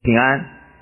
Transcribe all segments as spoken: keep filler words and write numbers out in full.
平安。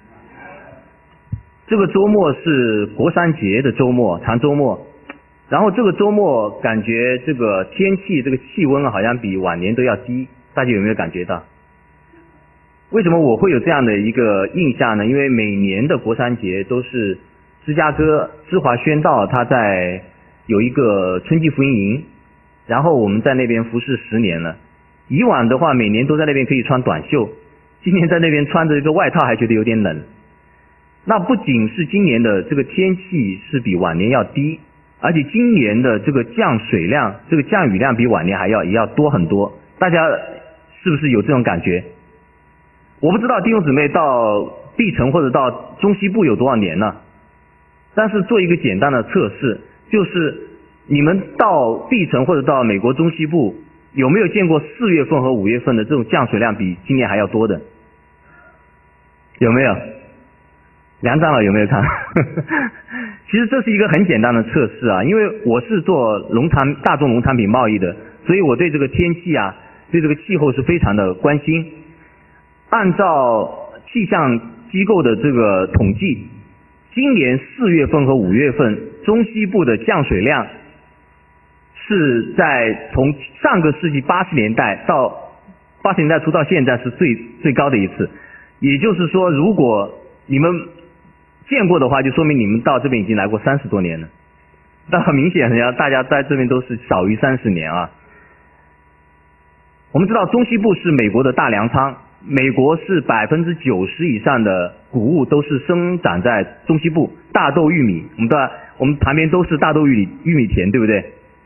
这个周末是国三节的周末，长周末。然后这个周末感觉这个天气，这个气温好像比往年都要低，大家有没有感觉到？为什么我会有这样的一个印象呢？因为每年的国三节都是芝加哥芝华宣道，他在有一个春季福音营，然后我们在那边服侍十年了。以往的话，每年都在那边可以穿短袖，今年在那边穿着一个外套还觉得有点冷。那不仅是今年的这个天气是比往年要低，而且今年的这个降水量，这个降雨量比往年还要也要多很多。大家是不是有这种感觉？我不知道弟兄姊妹到碧城或者到中西部有多少年了，但是做一个简单的测试，就是你们到碧城或者到美国中西部，有没有见过四月份和五月份的这种降水量比今年还要多的？有没有？梁长老有没有看？其实这是一个很简单的测试啊，因为我是做农产大宗农产品贸易的，所以我对这个天气啊，对这个气候是非常的关心。按照气象机构的这个统计，今年四月份和五月份中西部的降水量是在从上个世纪八十年代到八十年代初到现在是最最高的一次。也就是说，如果你们见过的话，就说明你们到这边已经来过三十多年了。但很明显，大家在这边都是少于三十年啊。我们知道中西部是美国的大粮仓，美国是百分之九十以上的谷物都是生长在中西部，大豆、玉米，我们的我们旁边都是大豆、玉米玉米田，对不对？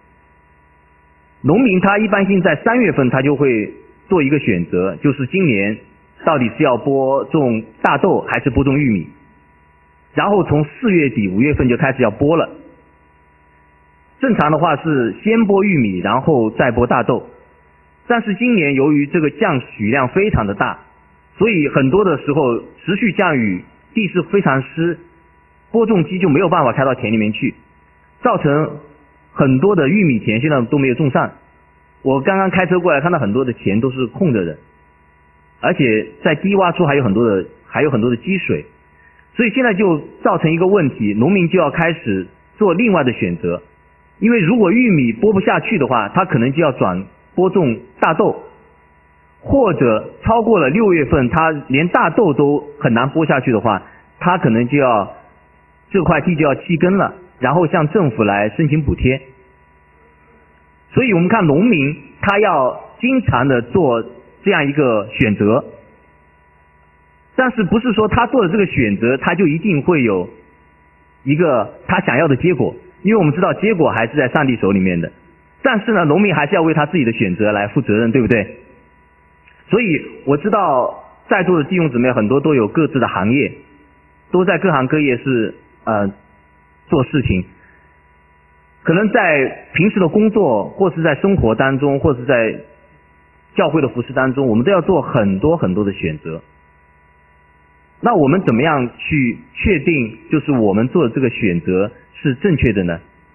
农民他一般性在三月份他就会做一个选择，就是今年到底是要播种大豆还是播种玉米。然后从四月底五月份就开始要播了。正常的话是先播玉米，然后再播大豆。但是今年由于这个降雨量非常的大，所以很多的时候持续降雨，地势非常湿，播种机就没有办法开到田里面去，造成很多的玉米田现在都没有种上。我刚刚开车过来看到很多的田都是空着的，而且在低洼处还有很多的还有很多的积水。所以现在就造成一个问题，农民就要开始做另外的选择，因为如果玉米播不下去的话，他可能就要转播种大豆，或者超过了六月份，他连大豆都很难播下去的话，他可能就要这块地就要弃耕了，然后向政府来申请补贴。所以我们看农民他要经常的做这样一个选择。但是不是说他做的这个选择他就一定会有一个他想要的结果，因为我们知道结果还是在上帝手里面的。但是呢，农民还是要为他自己的选择来负责任，对不对？所以我知道在座的弟兄姊妹很多都有各自的行业，都在各行各业是呃做事情。可能在平时的工作或是在生活当中或是在教会的服事当中，我们都要做很多很多的选择。那我们怎么样去确定就是我们做的这个选择是正确的呢？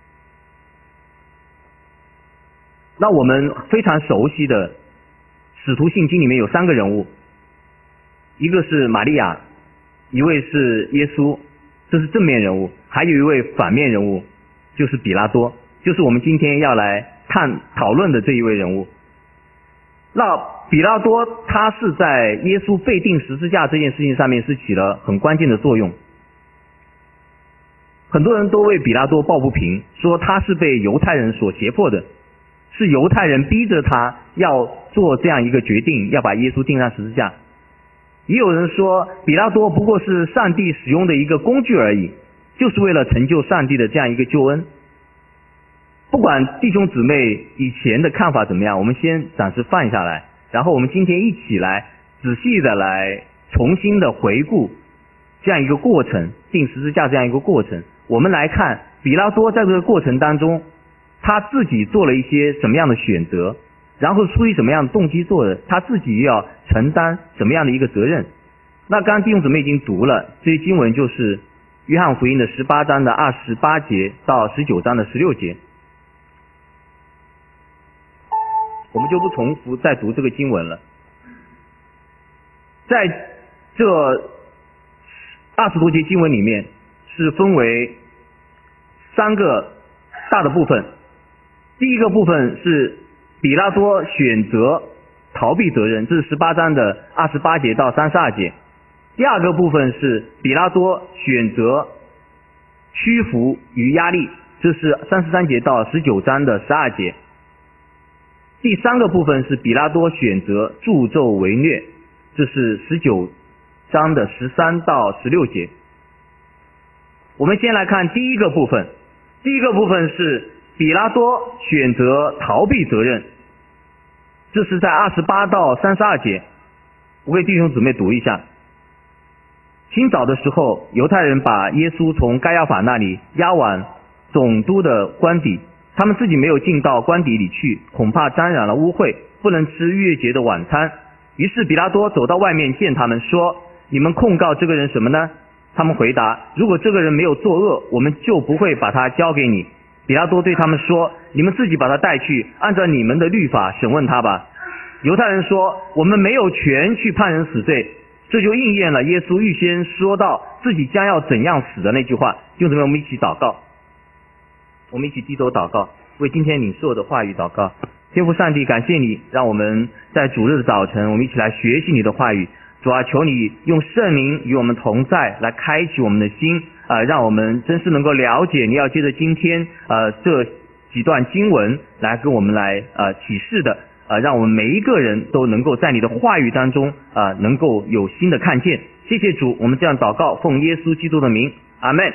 那我们非常熟悉的使徒信经里面有三个人物，一个是玛利亚，一位是耶稣，这是正面人物，还有一位反面人物，就是比拉多，就是我们今天要来探讨论的这一位人物。那比拉多他是在耶稣被钉十字架这件事情上面是起了很关键的作用。很多人都为比拉多抱不平，说他是被犹太人所胁迫的，是犹太人逼着他要做这样一个决定，要把耶稣钉上十字架。也有人说比拉多不过是上帝使用的一个工具而已，就是为了成就上帝的这样一个救恩。不管弟兄姊妹以前的看法怎么样，我们先暂时放下来，然后我们今天一起来仔细的来重新的回顾这样一个过程，钉十字架这样一个过程。我们来看比拉多在这个过程当中他自己做了一些什么样的选择，然后出于什么样的动机做的，他自己要承担什么样的一个责任。那刚刚弟兄姊妹已经读了这些经文，就是约翰福音的十八章的二十八节到十九章的十六节，我们就不重复再读这个经文了。在这二十多节经文里面是分为三个大的部分。第一个部分是比拉多选择逃避责任，这是十八章的二十八节到三十二节。第二个部分是比拉多选择屈服于压力，这是三十三节到十九章的十二节。第三个部分是比拉多选择助纣为虐，这是十九章的十三到十六节。我们先来看第一个部分，第一个部分是比拉多选择逃避责任，这是在二十八到三十二节。我给弟兄姊妹读一下。清早的时候，犹太人把耶稣从该亚法那里押往总督的官邸，他们自己没有进到官邸里去，恐怕沾染了污秽，不能吃逾越节的晚餐。于是比拉多走到外面见他们，说：你们控告这个人什么呢？他们回答：如果这个人没有作恶，我们就不会把他交给你。比拉多对他们说：你们自己把他带去，按照你们的律法审问他吧。犹太人说：我们没有权去判人死罪。这就应验了耶稣预先说到自己将要怎样死的那句话。弟兄姊妹，我们一起祷告，我们一起低头祷告，为今天领受的话语祷告。天父上帝，感谢你让我们在主日的早晨，我们一起来学习你的话语。主啊，求你用圣灵与我们同在，来开启我们的心，呃，让我们真是能够了解你要借着今天呃这几段经文来跟我们来呃启示的，呃，让我们每一个人都能够在你的话语当中呃能够有新的看见。谢谢主，我们这样祷告，奉耶稣基督的名，阿们。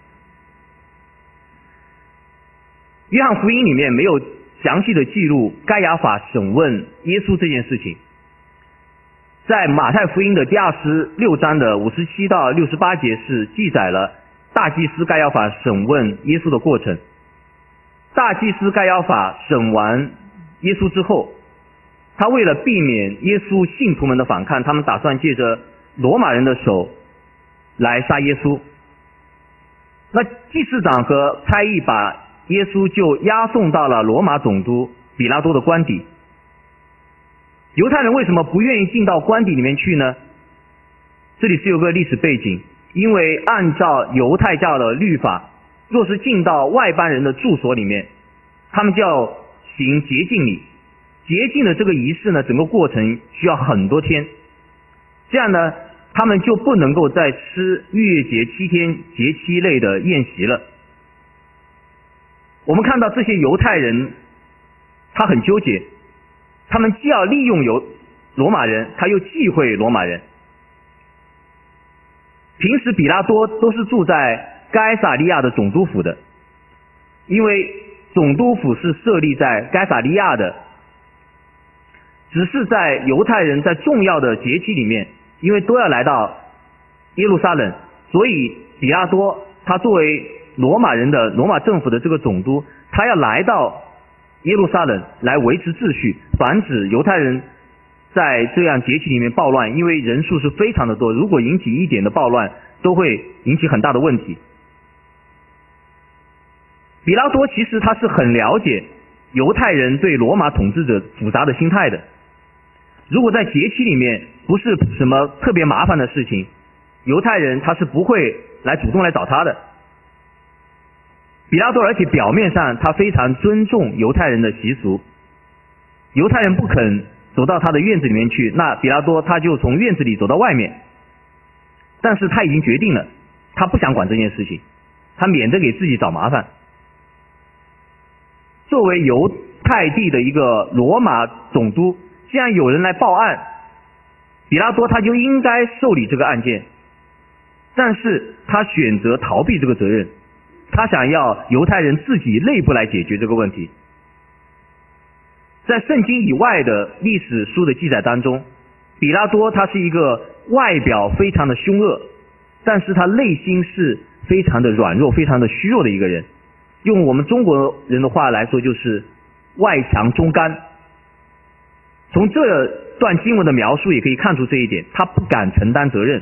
约翰福音里面没有详细的记录该亚法审问耶稣这件事情。在马太福音的第二十六章的五十七到六十八节是记载了大祭司该亚法审问耶稣的过程。大祭司该亚法审完耶稣之后，他为了避免耶稣信徒们的反抗，他们打算借着罗马人的手来杀耶稣。那祭司长和差役把耶稣就押送到了罗马总督比拉多的官邸。犹太人为什么不愿意进到官邸里面去呢？这里是有个历史背景，因为按照犹太教的律法，若是进到外邦人的住所里面，他们就要行洁净礼。洁净的这个仪式呢，整个过程需要很多天，这样呢，他们就不能够再吃逾越节七天节期类的宴席了。我们看到这些犹太人，他很纠结，他们既要利用犹罗马人，他又忌讳罗马人。平时比拉多都是住在该撒利亚的总督府的，因为总督府是设立在该撒利亚的，只是在犹太人在重要的节期里面，因为都要来到耶路撒冷，所以比拉多他作为罗马人的罗马政府的这个总督，他要来到耶路撒冷来维持秩序，防止犹太人在这样节期里面暴乱，因为人数是非常的多，如果引起一点的暴乱，都会引起很大的问题。比拉多其实他是很了解犹太人对罗马统治者复杂的心态的。如果在节期里面不是什么特别麻烦的事情，犹太人他是不会来主动来找他的。比拉多而且表面上他非常尊重犹太人的习俗，犹太人不肯走到他的院子里面去，那比拉多他就从院子里走到外面。但是他已经决定了，他不想管这件事情，他免得给自己找麻烦。作为犹太地的一个罗马总督，既然有人来报案，比拉多他就应该受理这个案件，但是他选择逃避这个责任，他想要犹太人自己内部来解决这个问题。在圣经以外的历史书的记载当中，比拉多他是一个外表非常的凶恶，但是他内心是非常的软弱，非常的虚弱的一个人。用我们中国人的话来说，就是外强中干。从这段经文的描述也可以看出这一点，他不敢承担责任。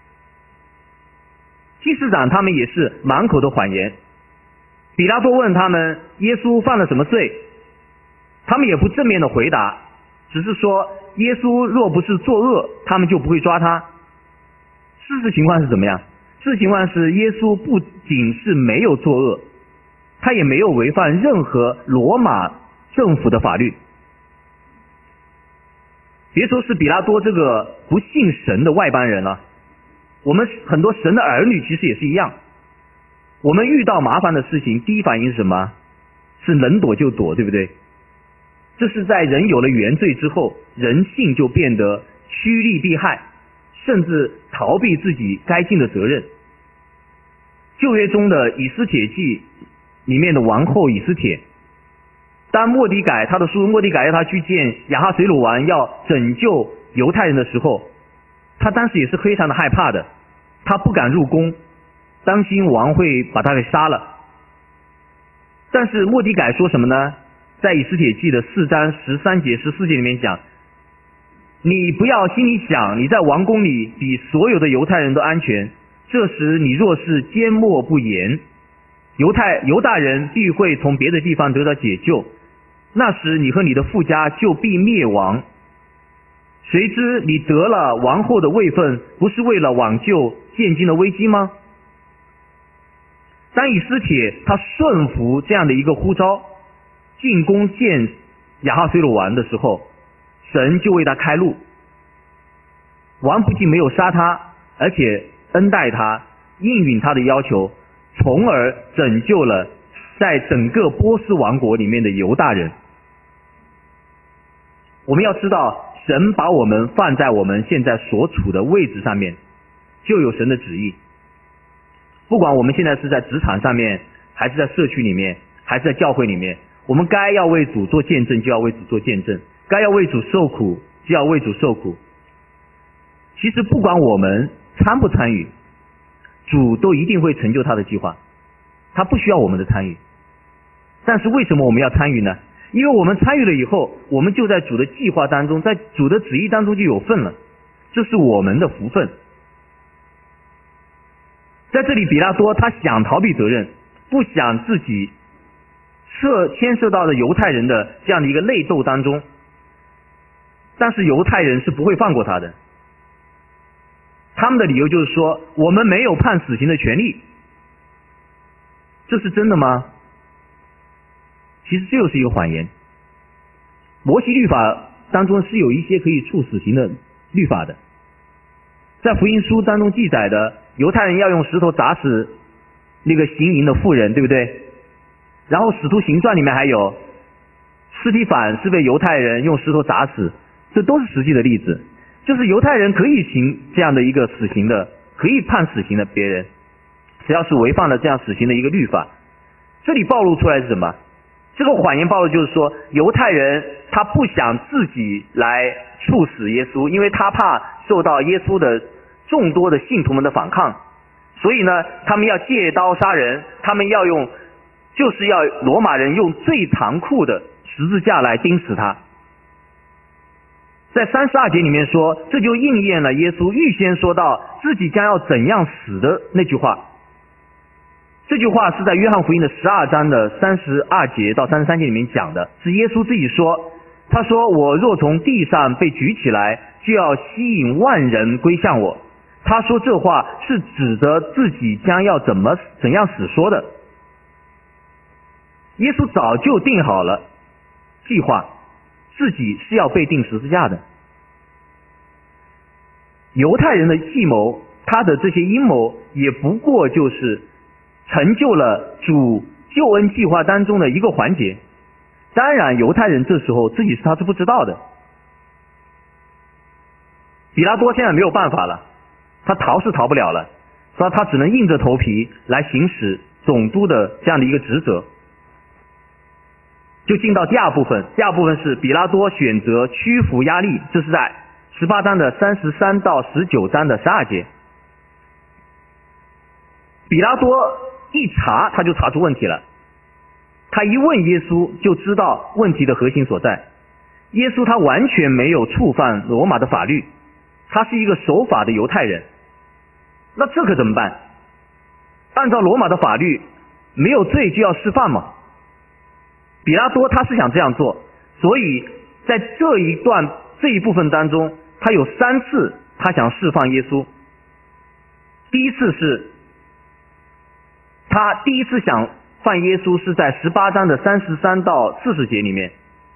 祭司长他们也是满口的谎言。比拉多问他们耶稣犯了什么罪，他们也不正面的回答，只是说耶稣若不是作恶，他们就不会抓他。事实情况是怎么样？ 事情万是耶稣不仅是没有作恶，他也没有违反任何罗马政府的法律。别说是比拉多这个不信神的外邦人了，我们很多神的儿女其实也是一样。我们遇到麻烦的事情，第一反应是什么？是能躲就躲，对不对？这是在人有了原罪之后，人性就变得趋利避害，甚至逃避自己该尽的责任。旧约中的以斯帖记里面的王后以斯帖，当末底改他的叔叔末底改要他去见亚哈随鲁王，要拯救犹太人的时候，他当时也是非常的害怕的，他不敢入宫，担心王会把他给杀了。但是末底改说什么呢？在以斯帖记的四章十三节十四节里面讲，你不要心里想你在王宫里比所有的犹太人都安全，这时你若是缄默不言，犹太犹大人必会从别的地方得到解救，那时你和你的父家就必灭亡。谁知你得了王后的位分，不是为了挽救现今的危机吗？当以斯帖他顺服这样的一个呼召，进宫见亚哈随鲁王的时候，神就为他开路。王不仅没有杀他，而且恩待他，应允他的要求，从而拯救了在整个波斯王国里面的犹大人。我们要知道，神把我们放在我们现在所处的位置上面，就有神的旨意。不管我们现在是在职场上面，还是在社区里面，还是在教会里面，我们该要为主做见证就要为主做见证，该要为主受苦就要为主受苦。其实不管我们参不参与，主都一定会成就他的计划，他不需要我们的参与。但是为什么我们要参与呢？因为我们参与了以后，我们就在主的计划当中，在主的旨意当中就有份了，这是我们的福分。在这里比拉多他想逃避责任，不想自己涉牵涉到了犹太人的这样的一个内斗当中，但是犹太人是不会放过他的。他们的理由就是说，我们没有判死刑的权利。这是真的吗？其实这又是一个谎言。摩西律法当中是有一些可以处死刑的律法的，在福音书当中记载的，犹太人要用石头砸死那个行淫的妇人，对不对？然后使徒行传里面还有司提反是被犹太人用石头砸死，这都是实际的例子。就是犹太人可以行这样的一个死刑的，可以判死刑的别人，只要是违反了这样死刑的一个律法。这里暴露出来是什么？这个谎言暴露就是说，犹太人他不想自己来处死耶稣，因为他怕受到耶稣的众多的信徒们的反抗，所以呢，他们要借刀杀人，他们要用，就是要罗马人用最残酷的十字架来钉死他。在三十二节里面说，这就应验了耶稣预先说到自己将要怎样死的那句话。这句话是在约翰福音的十二章的三十二节到三十三节里面讲的，是耶稣自己说，他说，我若从地上被举起来，就要吸引万人归向我。他说这话是指着自己将要怎么怎样死说的。耶稣早就定好了计划，自己是要被钉十字架的。犹太人的计谋，他的这些阴谋也不过就是成就了主救恩计划当中的一个环节。当然犹太人这时候自己是他是不知道的。比拉多现在没有办法了，他逃是逃不了了，所以他只能硬着头皮来行使总督的这样的一个职责。就进到第二部分，第二部分是比拉多选择屈服压力，这是在十八章的三十三到十九章的十二节。比拉多一查他就查出问题了，他一问耶稣就知道问题的核心所在。耶稣他完全没有触犯罗马的法律，他是一个守法的犹太人，那这可怎么办？按照罗马的法律，没有罪就要释放嘛。比拉多他是想这样做，所以在这一段这一部分当中，他有三次他想释放耶稣。第一次是他第一次想犯耶稣是在十八章的三十三到四十节里面。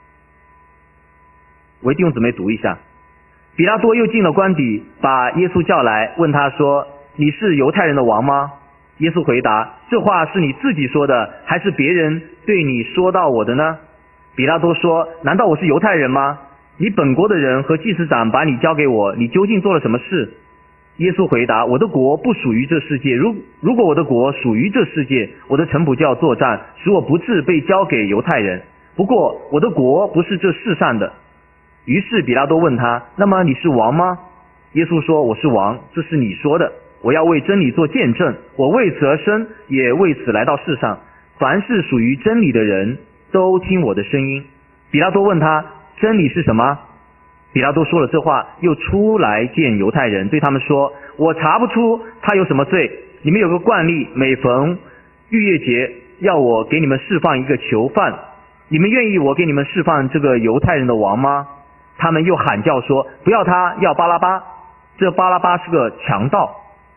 我为弟兄姊妹读一下。比拉多又进了官邸，把耶稣叫来，问他说：你是犹太人的王吗？耶稣回答：这话是你自己说的，还是别人对你说到我的呢？比拉多说：难道我是犹太人吗？你本国的人和祭司长把你交给我，你究竟做了什么事？耶稣回答：我的国不属于这世界，如如果我的国属于这世界，我的臣仆就要作战，使我不致被交给犹太人。不过我的国不是这世上的。于是比拉多问他：那么你是王吗？耶稣说：我是王，这是你说的。我要为真理做见证，我为此而生，也为此来到世上。凡是属于真理的人都听我的声音。比拉多问他：真理是什么？比拉多说了这话，又出来见犹太人，对他们说：我查不出他有什么罪。你们有个惯例，每逢逾越节要我给你们释放一个囚犯，你们愿意我给你们释放这个犹太人的王吗？他们又喊叫说：不要他，要巴拉巴。这巴拉巴是个强盗。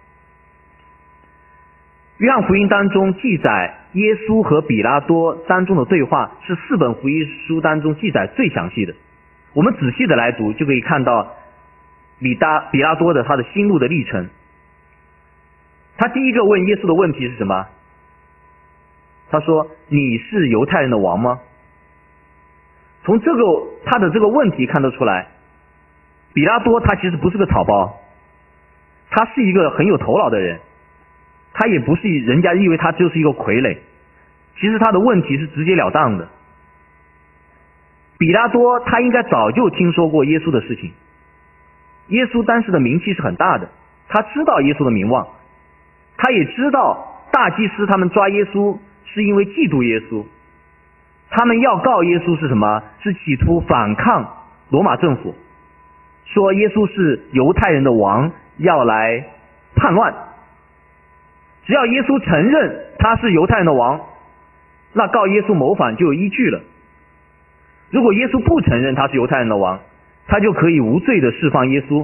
约翰福音当中记载耶稣和比拉多当中的对话，是四本福音书当中记载最详细的。我们仔细的来读，就可以看到比拉比拉多的他的心路的历程。他第一个问耶稣的问题是什么？他说：你是犹太人的王吗？从这个他的这个问题看得出来，比拉多他其实不是个草包，他是一个很有头脑的人，他也不是人家以为他就是一个傀儡，其实他的问题是直截了当的。比拉多他应该早就听说过耶稣的事情，耶稣当时的名气是很大的，他知道耶稣的名望，他也知道大祭司他们抓耶稣是因为嫉妒耶稣，他们要告耶稣是什么？是企图反抗罗马政府，说耶稣是犹太人的王，要来叛乱。只要耶稣承认他是犹太人的王，那告耶稣谋反就有依据了。如果耶稣不承认他是犹太人的王，他就可以无罪的释放耶稣。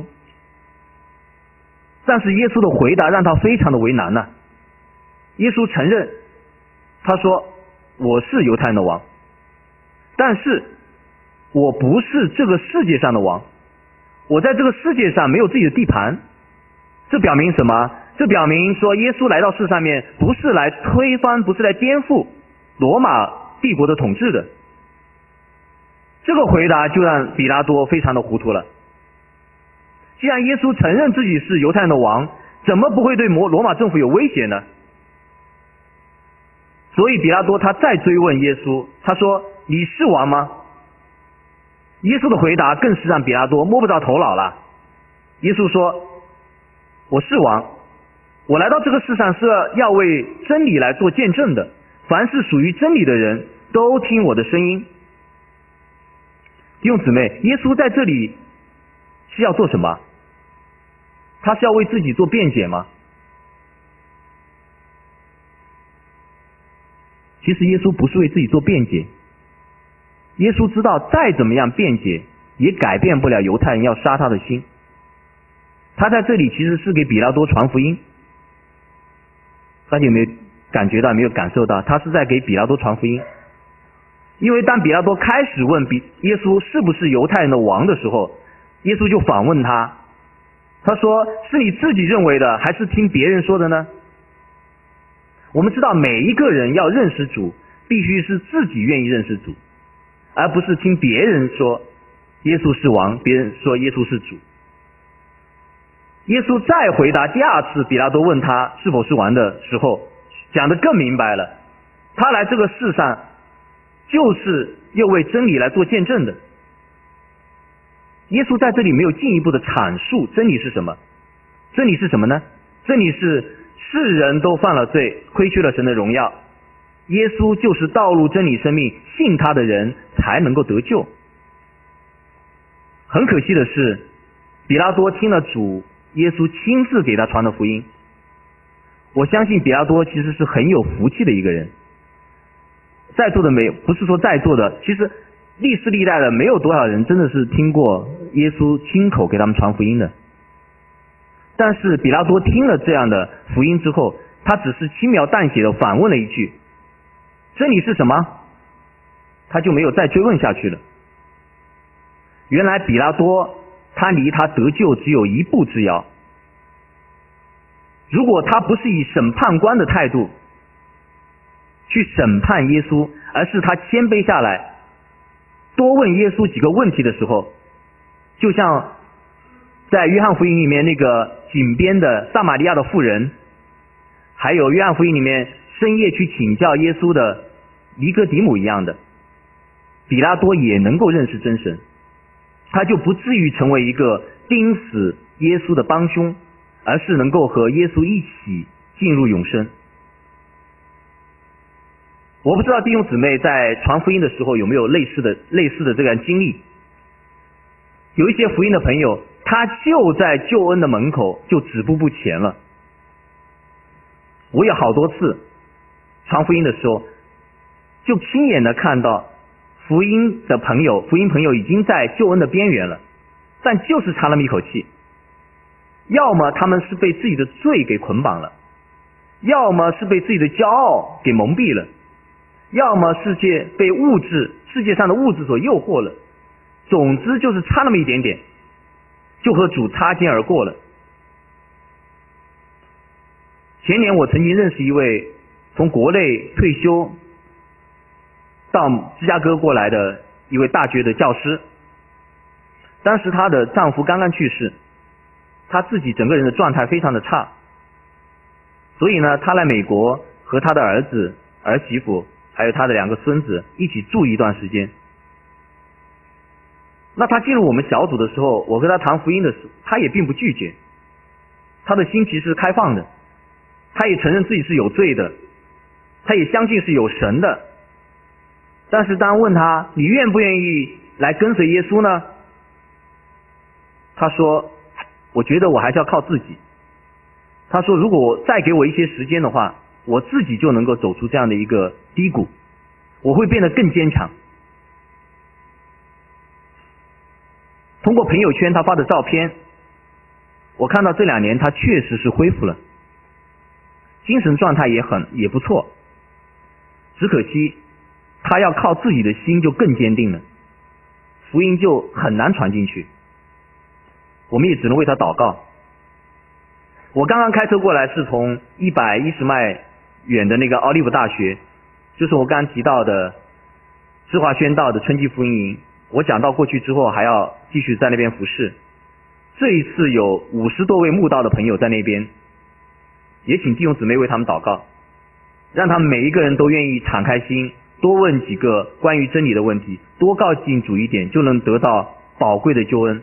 但是耶稣的回答让他非常的为难呢。耶稣承认，他说：我是犹太人的王，但是我不是这个世界上的王，我在这个世界上没有自己的地盘。这表明什么？这表明说耶稣来到世上面不是来推翻，不是来颠覆罗马帝国的统治的。这个回答就让比拉多非常的糊涂了。既然耶稣承认自己是犹太人的王，怎么不会对罗马政府有威胁呢？所以比拉多他再追问耶稣，他说：你是王吗？耶稣的回答更是让比拉多摸不着头脑了。耶稣说：我是王，我来到这个世上是要为真理来做见证的，凡是属于真理的人都听我的声音。弟兄姊妹，耶稣在这里是要做什么？他是要为自己做辩解吗？其实耶稣不是为自己做辩解，耶稣知道再怎么样辩解也改变不了犹太人要杀他的心。他在这里其实是给比拉多传福音。大家有没有感觉到，没有感受到，他是在给比拉多传福音。因为当比拉多开始问比耶稣是不是犹太人的王的时候，耶稣就反问他，他说：是你自己认为的，还是听别人说的呢？我们知道每一个人要认识主，必须是自己愿意认识主，而不是听别人说耶稣是王，别人说耶稣是主。耶稣再回答第二次比拉多问他是否是王的时候，讲得更明白了，他来这个世上就是要为真理来做见证的。耶稣在这里没有进一步的阐述真理是什么。真理是什么呢？真理是世人都犯了罪，亏缺了神的荣耀，耶稣就是道路真理生命，信他的人才能够得救。很可惜的是，比拉多听了主耶稣亲自给他传的福音。我相信比拉多其实是很有福气的一个人。在座的没有，不是说在座的，其实历世历代的没有多少人真的是听过耶稣亲口给他们传福音的。但是比拉多听了这样的福音之后， 他只是轻描淡写的反问了一句：真理是什么？他就没有再追问下去了。原来比拉多他离他得救只有一步之遥。如果他不是以审判官的态度去审判耶稣，而是他谦卑下来多问耶稣几个问题的时候，就像在约翰福音里面那个井边的撒玛利亚的妇人，还有约翰福音里面深夜去请教耶稣的尼哥底母一样的，比拉多也能够认识真神，他就不至于成为一个钉死耶稣的帮凶，而是能够和耶稣一起进入永生。我不知道弟兄姊妹在传福音的时候有没有类似的类似的这样经历。有一些福音的朋友，他就在救恩的门口就止步不前了。我有好多次传福音的时候，就亲眼的看到福音的朋友，福音朋友已经在救恩的边缘了，但就是差那么一口气。要么他们是被自己的罪给捆绑了，要么是被自己的骄傲给蒙蔽了，要么世界被物质世界上的物质所诱惑了，总之就是差那么一点点，就和主擦肩而过了。前年我曾经认识一位从国内退休到芝加哥过来的一位大学的教师，当时她的丈夫刚刚去世，她自己整个人的状态非常的差，所以呢，她来美国和她的儿子、儿媳妇还有她的两个孙子一起住一段时间。那她进入我们小组的时候，我和她谈福音的时候，她也并不拒绝，她的心其实是开放的，她也承认自己是有罪的，她也相信是有神的。但是当问她你愿不愿意来跟随耶稣呢？她说我觉得我还是要靠自己。她说如果再给我一些时间的话，我自己就能够走出这样的一个低谷，我会变得更坚强。通过朋友圈她发的照片，我看到这两年她确实是恢复了，精神状态也很也不错，只可惜她要靠自己的心就更坚定了，福音就很难传进去，我们也只能为她祷告。我刚刚开车过来是从一百一十迈远的那个奥利弗大学，就是我刚刚提到的智华宣道的春季福音营，我讲到过去之后还要继续在那边服侍。这一次有五十多位慕道的朋友在那边，也请弟兄姊妹为他们祷告，让他们每一个人都愿意敞开心，多问几个关于真理的问题，多靠近主一点，就能得到宝贵的救恩。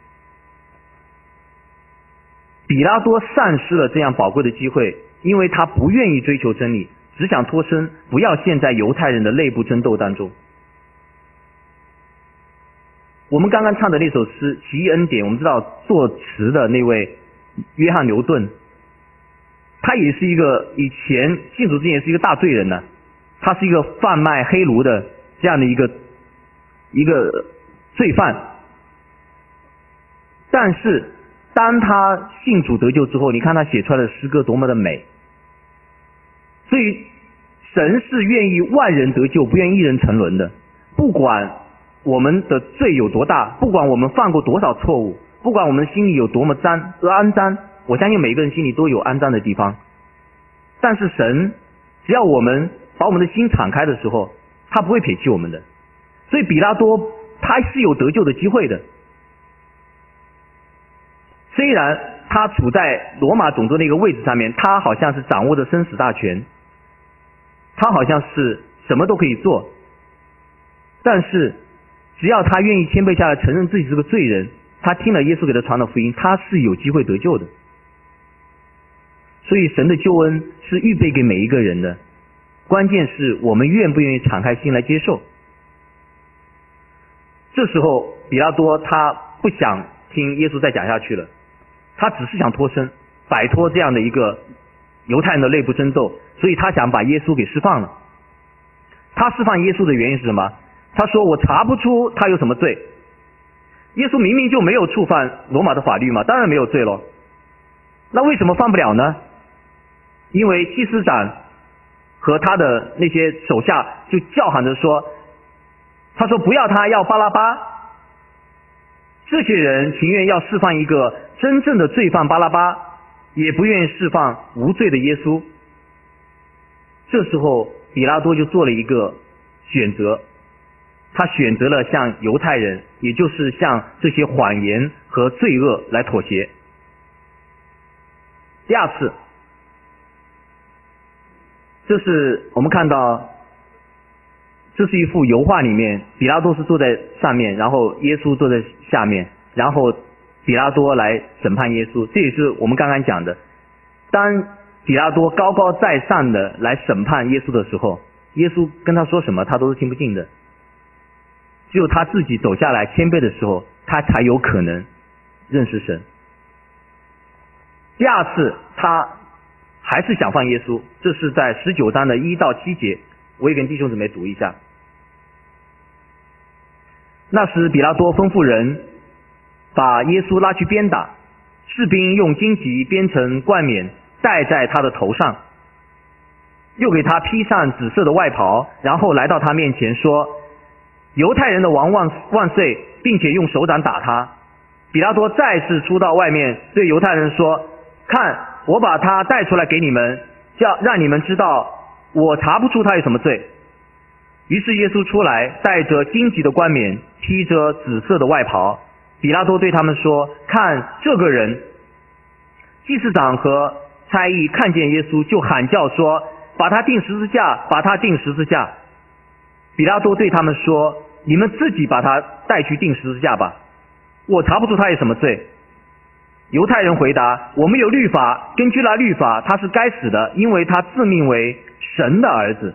比拉多丧失了这样宝贵的机会，因为他不愿意追求真理，只想脱身，不要陷在犹太人的内部争斗当中。我们刚刚唱的那首诗《奇异恩典》，我们知道作词的那位约翰牛顿，他也是一个以前信主之前是一个大罪人呢，他是一个贩卖黑奴的这样的一个一个罪犯。但是当他信主得救之后，你看他写出来的诗歌多么的美。所以神是愿意万人得救，不愿一人沉沦的。不管我们的罪有多大，不管我们犯过多少错误，不管我们心里有多么脏肮脏，我相信每个人心里都有肮脏的地方，但是神只要我们把我们的心敞开的时候，他不会撇弃我们的。所以比拉多他是有得救的机会的。虽然他处在罗马总督那个位置上面，他好像是掌握着生死大权，他好像是什么都可以做，但是只要他愿意谦卑下来，承认自己是个罪人，他听了耶稣给他传的福音，他是有机会得救的。所以神的救恩是预备给每一个人的，关键是我们愿不愿意敞开心来接受。这时候比拉多他不想听耶稣再讲下去了，他只是想脱身，摆脱这样的一个犹太人的内部争斗，所以他想把耶稣给释放了。他释放耶稣的原因是什么？他说我查不出他有什么罪，耶稣明明就没有触犯罗马的法律嘛，当然没有罪咯，那为什么放不了呢？ 因为祭司长和他的那些手下就叫喊着说，他说不要他，要巴拉巴。这些人情愿要释放一个真正的罪犯巴拉巴，也不愿意释放无罪的耶稣。这时候比拉多就做了一个选择，他选择了向犹太人，也就是向这些谎言和罪恶来妥协。第二次，这是我们看到，这是一幅油画里面，比拉多是坐在上面，然后耶稣坐在下面，然后比拉多来审判耶稣。这也是我们刚刚讲的，当比拉多高高在上的来审判耶稣的时候，耶稣跟他说什么他都是听不进的，只有他自己走下来谦卑的时候，他才有可能认识神。第二次他还是想放耶稣，这是在十九章的一到七节，我也跟弟兄姊妹读一下。那时比拉多吩咐人把耶稣拉去鞭打，士兵用荆棘编成冠冕戴在他的头上，又给他披上紫色的外袍，然后来到他面前说，犹太人的王万万岁，并且用手掌打他。比拉多再次出到外面，对犹太人说，看，我把他带出来给你们，叫让你们知道我查不出他有什么罪。于是耶稣出来，带着荆棘的冠冕，披着紫色的外袍。比拉多对他们说，看这个人。祭司长和差役看见耶稣，就喊叫说，把他钉十字架，把他钉十字架。比拉多对他们说，你们自己把他带去钉十字架吧，我查不出他有什么罪。犹太人回答，我们有律法，根据那律法他是该死的，因为他自命为神的儿子。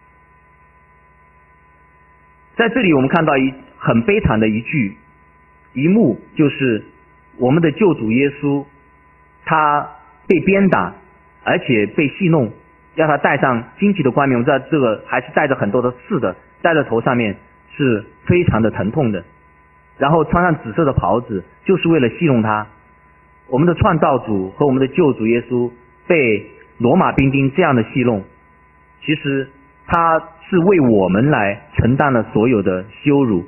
在这里我们看到一很悲惨的一句一幕，就是我们的救主耶稣他被鞭打，而且被戏弄，要他戴上荆棘的冠冕，我们知道这个还是带着很多的刺的，戴在头上面是非常的疼痛的，然后穿上紫色的袍子，就是为了戏弄他。我们的创造主和我们的救主耶稣被罗马兵丁这样的戏弄，其实他是为我们来承担了所有的羞辱。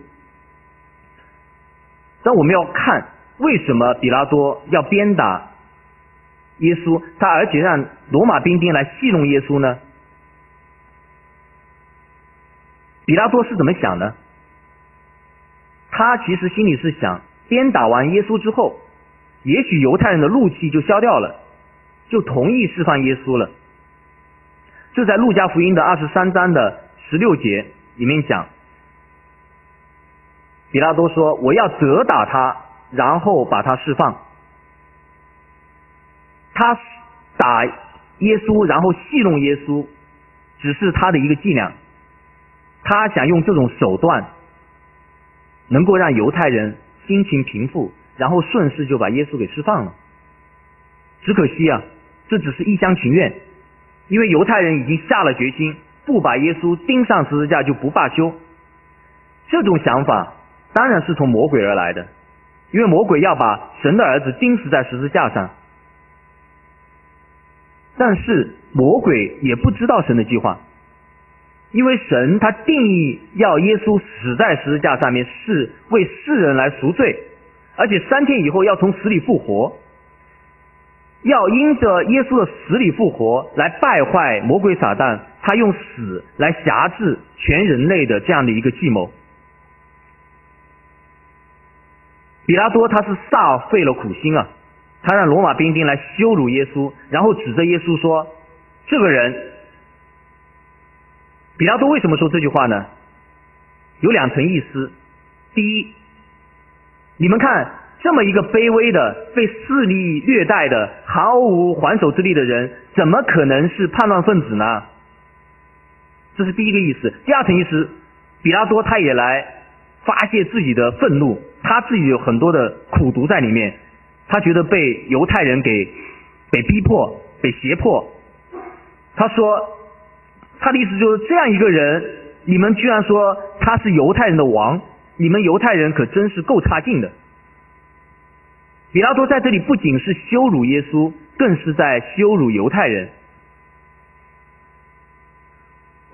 但我们要看为什么比拉多要鞭打耶稣，他而且让罗马兵丁来戏弄耶稣呢？比拉多是怎么想的？他其实心里是想，鞭打完耶稣之后，也许犹太人的怒气就消掉了，就同意释放耶稣了。这在路加福音的二十三章的十六节里面讲，比拉多说，我要责打他，然后把他释放。他打耶稣然后戏弄耶稣只是他的一个伎俩，他想用这种手段能够让犹太人心情平复，然后顺势就把耶稣给释放了。只可惜啊，这只是一厢情愿，因为犹太人已经下了决心，不把耶稣钉上十字架就不罢休。这种想法当然是从魔鬼而来的，因为魔鬼要把神的儿子钉死在十字架上。但是魔鬼也不知道神的计划，因为神他定义要耶稣死在十字架上面，是为世人来赎罪，而且三天以后要从死里复活，要因着耶稣的死里复活来败坏魔鬼撒旦，他用死来辖制全人类的这样的一个计谋。比拉多他是煞费了苦心啊，他让罗马兵丁来羞辱耶稣，然后指着耶稣说，这个人。比拉多为什么说这句话呢？有两层意思。第一，你们看这么一个卑微的被势力虐待的毫无还手之力的人，怎么可能是叛乱分子呢？这是第一个意思。第二层意思，比拉多他也来发泄自己的愤怒，他自己有很多的苦毒在里面，他觉得被犹太人给被逼迫被胁迫。他说，他的意思就是这样一个人，你们居然说他是犹太人的王，你们犹太人可真是够差劲的。比拉多在这里不仅是羞辱耶稣，更是在羞辱犹太人，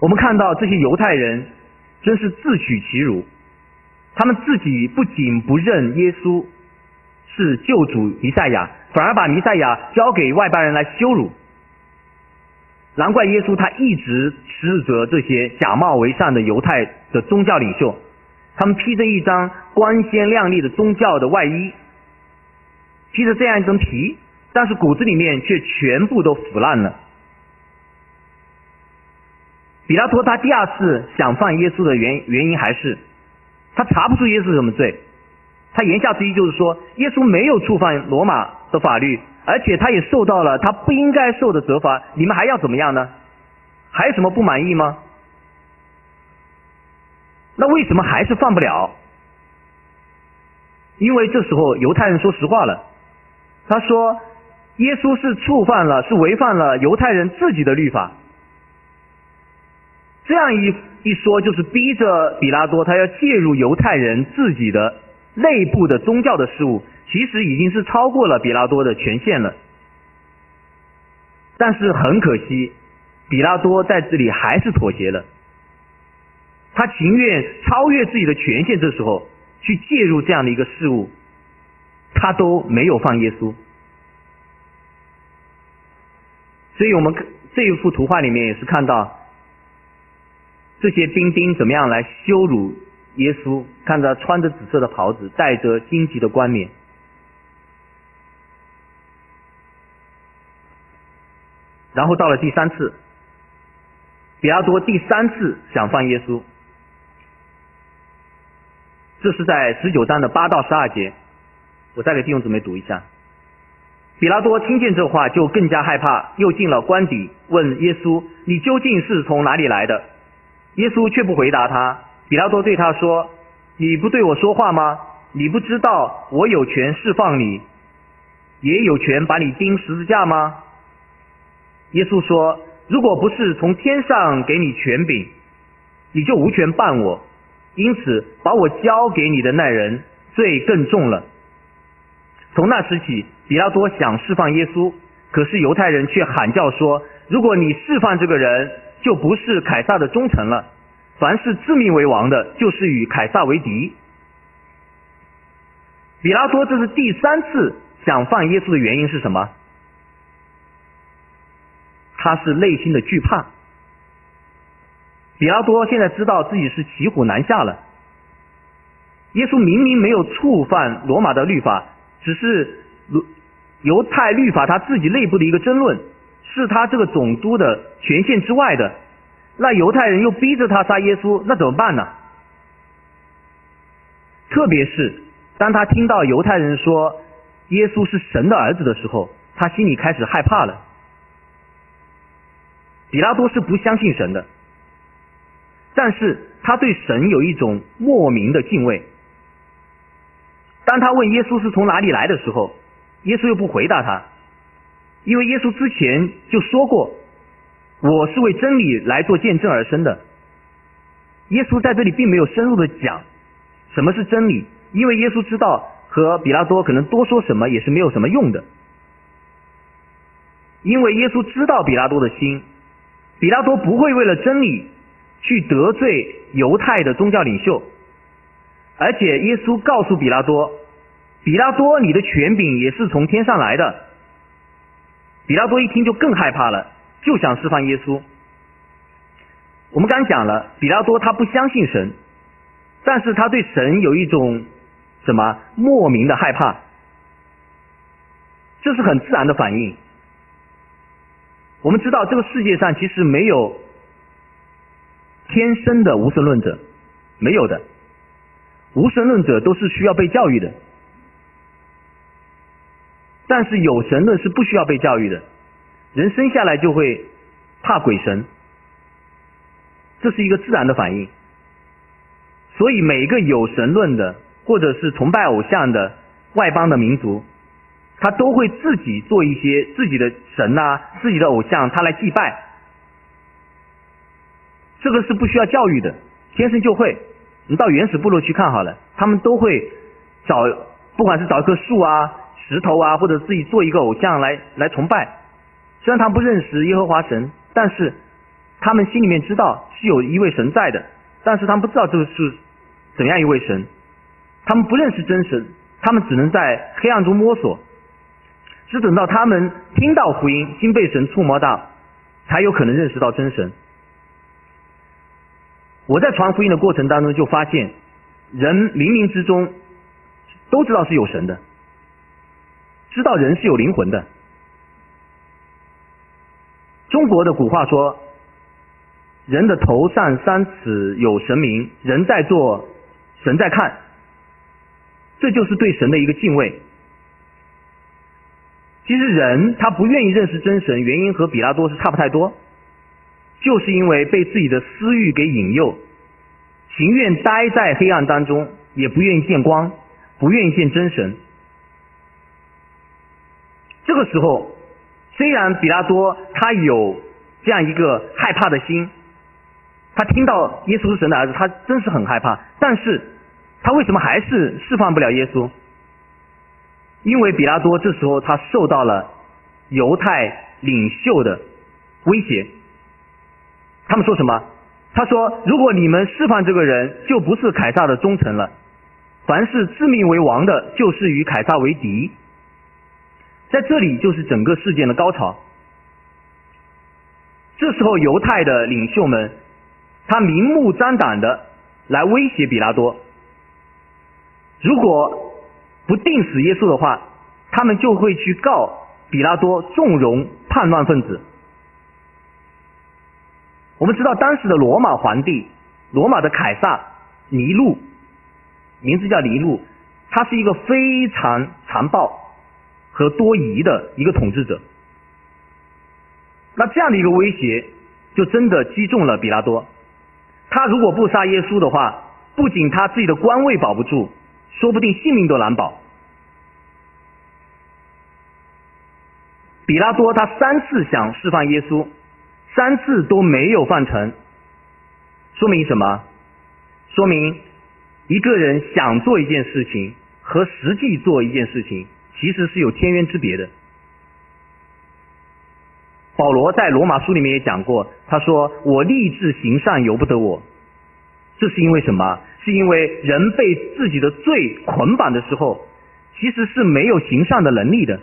我们看到这些犹太人真是自取其辱，他们自己不仅不认耶稣是救主弥赛亚，反而把弥赛亚交给外邦人来羞辱。难怪耶稣他一直斥责这些假冒为善的犹太的宗教领袖，他们披着一张光鲜亮丽的宗教的外衣，披着这样一层皮，但是骨子里面却全部都腐烂了。比拉多他第二次想放耶稣的原原因还是他查不出耶稣什么罪，他言下之意就是说耶稣没有触犯罗马的法律，而且他也受到了他不应该受的责罚，你们还要怎么样呢？还有什么不满意吗？那为什么还是放不了？因为这时候犹太人说实话了，他说耶稣是触犯了，是违反了犹太人自己的律法。这样一一说，就是逼着比拉多他要介入犹太人自己的内部的宗教的事务，其实已经是超过了比拉多的权限了。但是很可惜，比拉多在这里还是妥协了，他情愿超越自己的权限，这时候去介入这样的一个事务，他都没有放耶稣。所以我们这一幅图画里面也是看到这些兵丁怎么样来羞辱耶稣，看着穿着紫色的袍子，戴着荆棘的冠冕。然后到了第三次，比拉多第三次想放耶稣，这是在十九章的八到十二节，我再给弟兄姊妹读一下。比拉多听见这话就更加害怕，又进了官邸，问耶稣：你究竟是从哪里来的？耶稣却不回答他。比拉多对他说：你不对我说话吗？你不知道我有权释放你，也有权把你钉十字架吗？耶稣说：如果不是从天上给你权柄，你就无权办我，因此把我交给你的那人罪更重了。从那时起，比拉多想释放耶稣，可是犹太人却喊叫说：如果你释放这个人，就不是凯撒的忠臣了，凡是自命为王的，就是与凯撒为敌。比拉多这是第三次想放耶稣的原因是什么？他是内心的惧怕。比拉多现在知道自己是骑虎难下了。耶稣明明没有触犯罗马的律法，只是犹太律法他自己内部的一个争论，是他这个总督的权限之外的。那犹太人又逼着他杀耶稣，那怎么办呢？特别是当他听到犹太人说耶稣是神的儿子的时候，他心里开始害怕了。比拉多是不相信神的，但是他对神有一种莫名的敬畏。当他问耶稣是从哪里来的时候，耶稣又不回答他，因为耶稣之前就说过，我是为真理来做见证而生的。耶稣在这里并没有深入的讲什么是真理，因为耶稣知道和比拉多可能多说什么也是没有什么用的。因为耶稣知道比拉多的心，比拉多不会为了真理去得罪犹太的宗教领袖，而且耶稣告诉比拉多，比拉多你的权柄也是从天上来的。比拉多一听就更害怕了，就想释放耶稣。我们刚讲了，比拉多他不相信神，但是他对神有一种什么莫名的害怕，这是很自然的反应。我们知道这个世界上其实没有天生的无神论者，没有的。无神论者都是需要被教育的，但是有神论是不需要被教育的。人生下来就会怕鬼神，这是一个自然的反应。所以每个有神论的或者是崇拜偶像的外邦的民族，他都会自己做一些自己的神啊，自己的偶像，他来祭拜。这个是不需要教育的，天生就会。你到原始部落去看好了，他们都会找，不管是找一棵树啊、石头啊，或者自己做一个偶像来来崇拜。虽然他们不认识耶和华神，但是他们心里面知道是有一位神在的，但是他们不知道这个是怎样一位神，他们不认识真神，他们只能在黑暗中摸索，只等到他们听到福音，心被神触摸到，才有可能认识到真神。我在传福音的过程当中就发现，人冥冥之中都知道是有神的，知道人是有灵魂的。中国的古话说，人的头上三尺有神明，人在做，神在看，这就是对神的一个敬畏。其实人他不愿意认识真神，原因和比拉多是差不太多，就是因为被自己的私欲给引诱，情愿待在黑暗当中，也不愿意见光，不愿意见真神。这个时候，虽然比拉多他有这样一个害怕的心，他听到耶稣是神的儿子，他真是很害怕，但是他为什么还是释放不了耶稣？因为比拉多这时候他受到了犹太领袖的威胁。他们说什么？他说，如果你们释放这个人，就不是凯撒的忠臣了，凡是自命为王的，就是与凯撒为敌。在这里就是整个事件的高潮。这时候犹太的领袖们，他明目张胆的来威胁比拉多，如果不定死耶稣的话，他们就会去告比拉多纵容叛乱分子。我们知道当时的罗马皇帝，罗马的凯撒尼禄，名字叫尼禄，他是一个非常残暴和多疑的一个统治者。那这样的一个威胁就真的击中了比拉多。他如果不杀耶稣的话，不仅他自己的官位保不住，说不定性命都难保。比拉多他三次想释放耶稣，三次都没有放成，说明什么？说明一个人想做一件事情和实际做一件事情其实是有天渊之别的。保罗在罗马书里面也讲过，他说我立志行善由不得我。这是因为什么？是因为人被自己的罪捆绑的时候，其实是没有行善的能力的。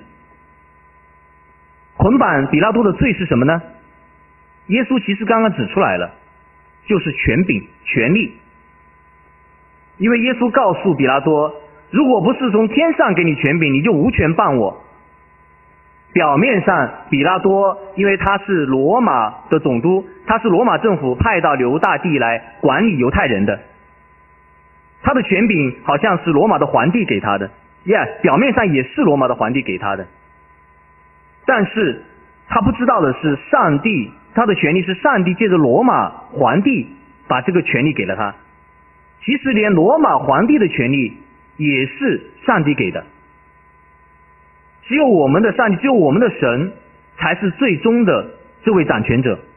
捆绑比拉多的罪是什么呢？耶稣其实刚刚指出来了，就是权柄、权力。因为耶稣告诉比拉多，如果不是从天上给你权柄，你就无权办我。表面上比拉多因为他是罗马的总督，他是罗马政府派到犹大地来管理犹太人的，他的权柄好像是罗马的皇帝给他的， yeah, 表面上也是罗马的皇帝给他的。但是他不知道的是，上帝他的权利是上帝借着罗马皇帝把这个权利给了他。其实连罗马皇帝的权利也是上帝给的，只有我们的上帝，只有我们的神才是最终的这位掌权者。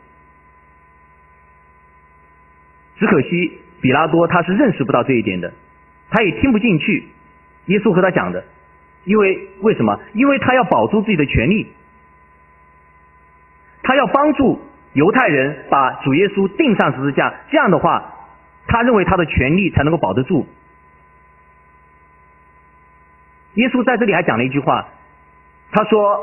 只可惜比拉多他是认识不到这一点的，他也听不进去耶稣和他讲的。因为为什么？因为他要保住自己的权利，他要帮助犹太人把主耶稣钉上十字架，这样的话他认为他的权利才能够保得住。耶稣在这里还讲了一句话，他说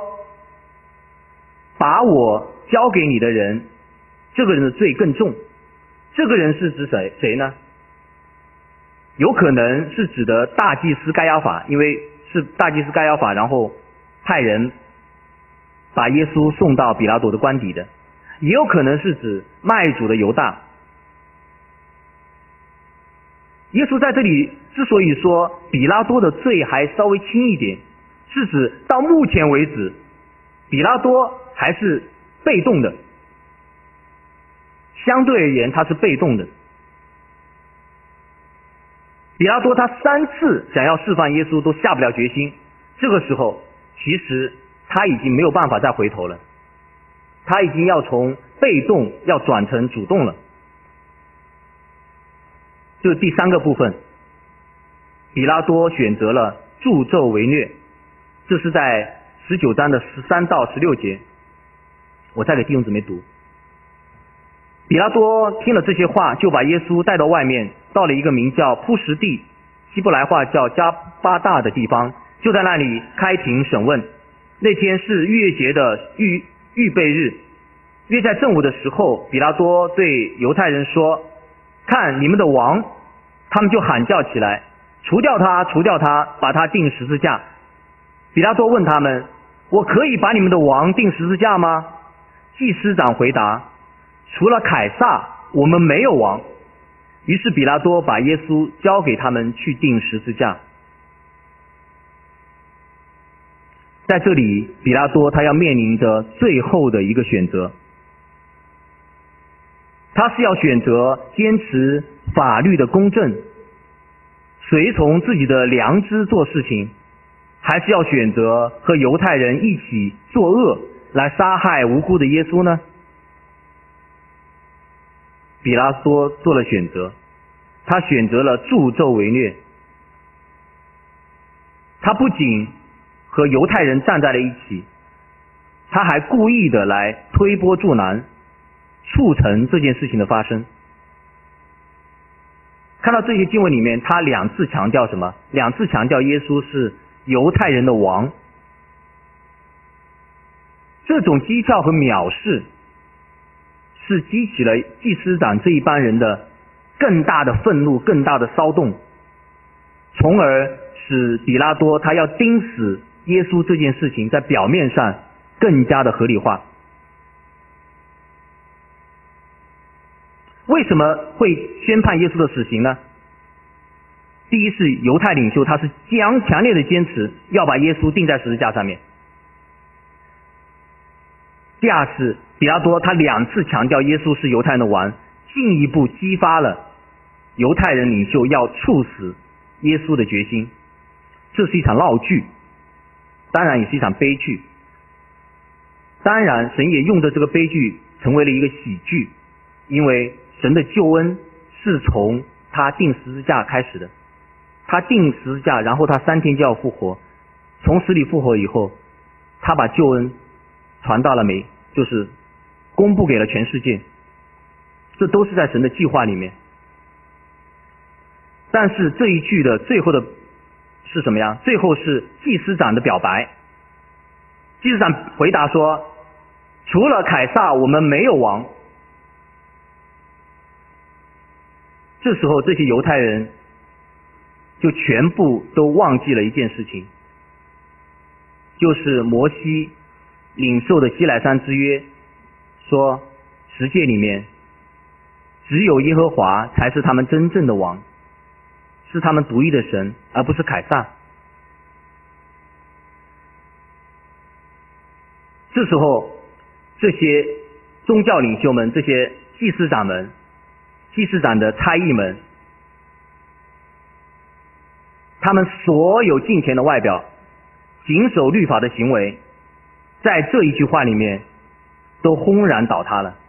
把我交给你的人，这个人的罪更重。这个人是指谁谁呢？有可能是指的大祭司该亚法，因为是大祭司该亚法然后派人把耶稣送到比拉多的官邸的，也有可能是指卖主的犹大。耶稣在这里之所以说比拉多的罪还稍微轻一点，是指到目前为止比拉多还是被动的，相对而言他是被动的。比拉多他三次想要释放耶稣都下不了决心，这个时候其实他已经没有办法再回头了，他已经要从被动要转成主动了。这是第三个部分，比拉多选择了助纣为虐，这是在十九章的十三到十六节，我再给弟兄姊妹读。 比拉多听了这些话，就把耶稣带到外面，到了一个名叫铺石地，希伯来话叫加巴大的地方，就在那里开庭审问。那天是逾越节的预预备日，约在正午的时候，比拉多对犹太人说：看你们的王！他们就喊叫起来，除掉他，除掉他，把他钉十字架。比拉多问他们：我可以把你们的王钉十字架吗？祭司长回答：除了凯撒，我们没有王。于是比拉多把耶稣交给他们去钉十字架。在这里，比拉多他要面临着最后的一个选择，他是要选择坚持法律的公正，随从自己的良知做事情，还是要选择和犹太人一起作恶来杀害无辜的耶稣呢？比拉多做了选择，他选择了助纣为虐。他不仅和犹太人站在了一起，他还故意的来推波助澜，促成这件事情的发生。看到这些经文里面，他两次强调什么？两次强调耶稣是犹太人的王。这种讥诮和藐视是激起了祭司长这一帮人的更大的愤怒，更大的骚动，从而使比拉多他要钉死耶稣这件事情在表面上更加的合理化。为什么会宣判耶稣的死刑呢？第一是犹太领袖他是强强烈的坚持要把耶稣钉在十字架上面。第二是比拉多他两次强调耶稣是犹太人的王，进一步激发了犹太人领袖要处死耶稣的决心。这是一场闹剧，当然也是一场悲剧。当然神也用着这个悲剧成为了一个喜剧，因为神的救恩是从他钉十字架开始的。他钉十字架，然后他三天就要复活，从死里复活以后，他把救恩传到了美，就是公布给了全世界。这都是在神的计划里面。但是这一句的最后的是什么呀？最后是祭司长的表白。祭司长回答说：除了凯撒，我们没有王。这时候这些犹太人就全部都忘记了一件事情，就是摩西领受的西乃山之约，说十诫里面只有耶和华才是他们真正的王，是他们独一的神，而不是凯撒。这时候这些宗教领袖们，这些祭司长们，祭司长的差役们，他们所有敬虔的外表，谨守律法的行为，在这一句话里面都轰然倒塌了。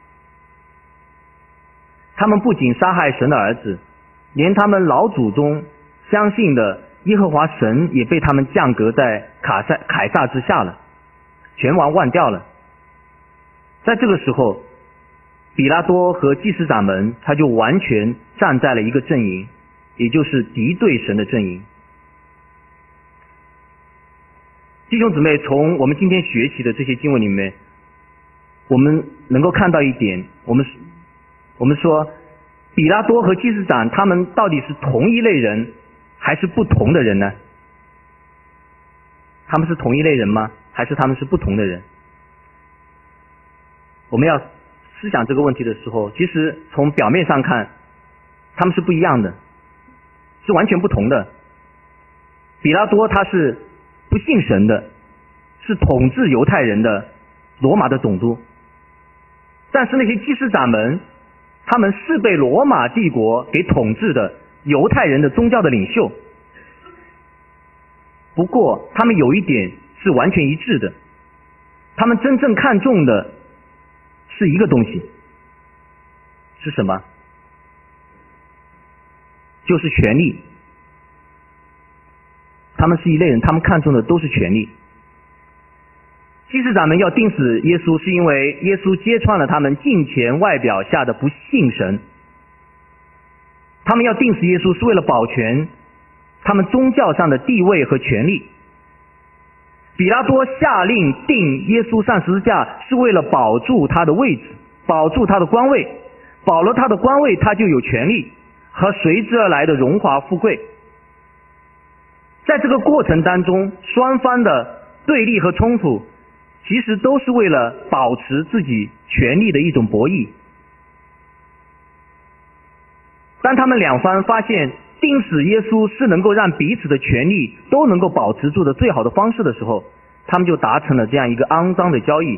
他们不仅杀害神的儿子，连他们老祖宗相信的耶和华神也被他们降格在凯撒凯撒之下了，全完忘掉了。在这个时候，比拉多和祭司长们他就完全站在了一个阵营，也就是敌对神的阵营。弟兄姊妹，从我们今天学习的这些经文里面，我们能够看到一点，我们我们说比拉多和祭司长他们到底是同一类人还是不同的人呢？他们是同一类人吗？还是他们是不同的人？我们要思想这个问题的时候，其实从表面上看他们是不一样的，是完全不同的。比拉多他是不信神的，是统治犹太人的罗马的总督。但是那些祭司长们，他们是被罗马帝国给统治的犹太人的宗教的领袖。不过他们有一点是完全一致的，他们真正看重的是一个东西，是什么？就是权力。他们是一类人，他们看重的都是权力。 祭司长们要钉死耶稣，是因为耶稣揭穿了他们敬虔外表下的不信神。他们要钉死耶稣，是为了保全他们宗教上的地位和权利。比拉多下令钉耶稣上十字架，是为了保住他的位置，保住他的官位。保了他的官位，他就有权利和随之而来的荣华富贵。在这个过程当中，双方的对立和冲突其实都是为了保持自己权力的一种博弈。当他们两方发现钉死耶稣是能够让彼此的权利都能够保持住的最好的方式的时候，他们就达成了这样一个肮脏的交易。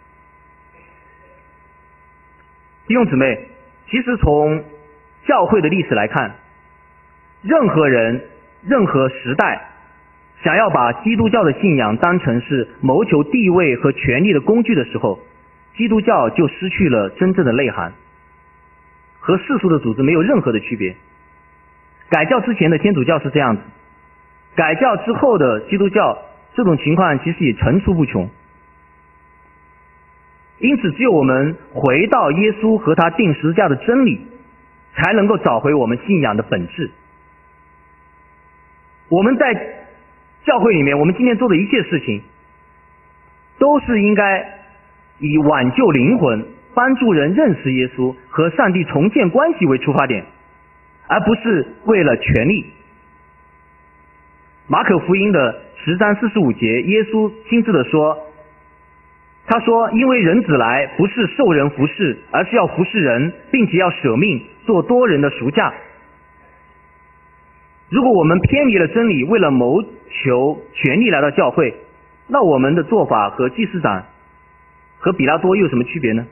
弟兄姊妹，其实从教会的历史来看，任何人任何时代想要把基督教的信仰当成是谋求地位和权力的工具的时候，基督教就失去了真正的内涵，和世俗的组织没有任何的区别。改教之前的天主教是这样子，改教之后的基督教，这种情况其实也层出不穷。因此只有我们回到耶稣和他钉十字架的真理，才能够找回我们信仰的本质。我们在教会里面，我们今天做的一切事情都是应该以挽救灵魂、帮助人认识耶稣和上帝重建关系为出发点，而不是为了权力。马可福音的十章四十五节，耶稣亲自的说，他说，因为人子来不是受人服侍，而是要服侍人，并且要舍命做多人的赎价。如果我们偏离了真理，为了谋求权力来到教会，那我们的做法和祭司长和比拉多又有什么区别呢？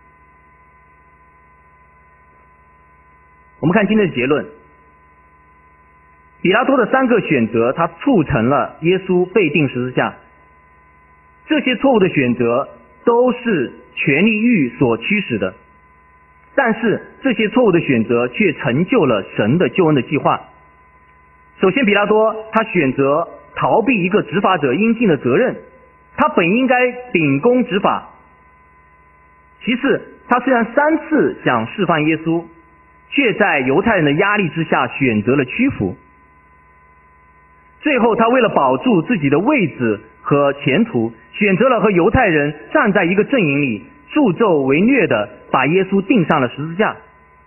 我们看今天的结论，比拉多的三个选择，他促成了耶稣被钉十字架。这些错误的选择都是权力欲所驱使的，但是这些错误的选择却成就了神的救恩的计划。首先，比拉多他选择逃避一个执法者应尽的责任，他本应该秉公执法。其次，他虽然三次想释放耶稣，却在犹太人的压力之下选择了屈服。最后，他为了保住自己的位置和前途，选择了和犹太人站在一个阵营里，助纣为虐的把耶稣钉上了十字架。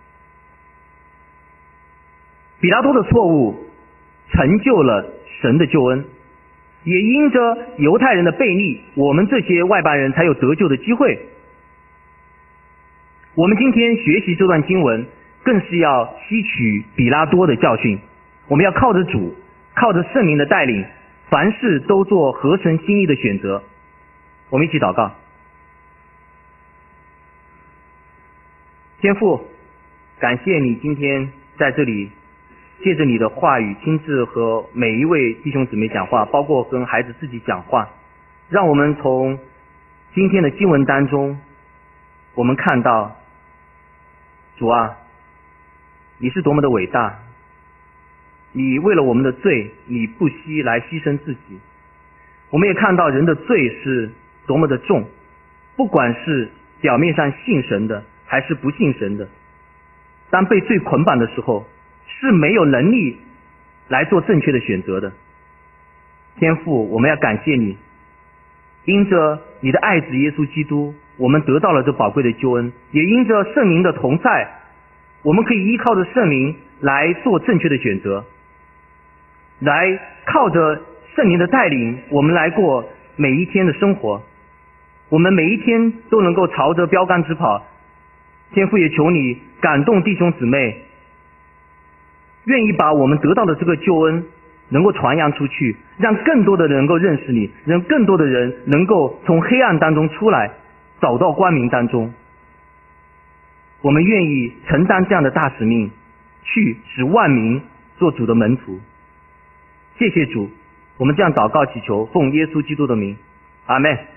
比拉多的错误成就了神的救恩，也因着犹太人的悖逆，我们这些外邦人才有得救的机会。我们今天学习这段经文，更是要吸取比拉多的教训，我们要靠着主，靠着圣灵的带领，凡事都做合神心意的选择。我们一起祷告。天父，感谢你今天在这里借着你的话语亲自和每一位弟兄姊妹讲话，包括跟孩子自己讲话，让我们从今天的经文当中，我们看到主啊，你是多么的伟大，你为了我们的罪，你不惜来牺牲自己。我们也看到人的罪是多么的重，不管是表面上信神的还是不信神的，当被罪捆绑的时候，是没有能力来做正确的选择的。天父，我们要感谢你，因着你的爱子耶稣基督，我们得到了这宝贵的救恩，也因着圣灵的同在，我们可以依靠着圣灵来做正确的选择，来靠着圣灵的带领，我们来过每一天的生活，我们每一天都能够朝着标杆直跑。天父，也求你感动弟兄姊妹，愿意把我们得到的这个救恩能够传扬出去，让更多的人能够认识你，让更多的人能够从黑暗当中出来，走到光明当中。我们愿意承担这样的大使命，去使万民做主的门徒。谢谢主，我们这样祷告祈求，奉耶稣基督的名，阿们。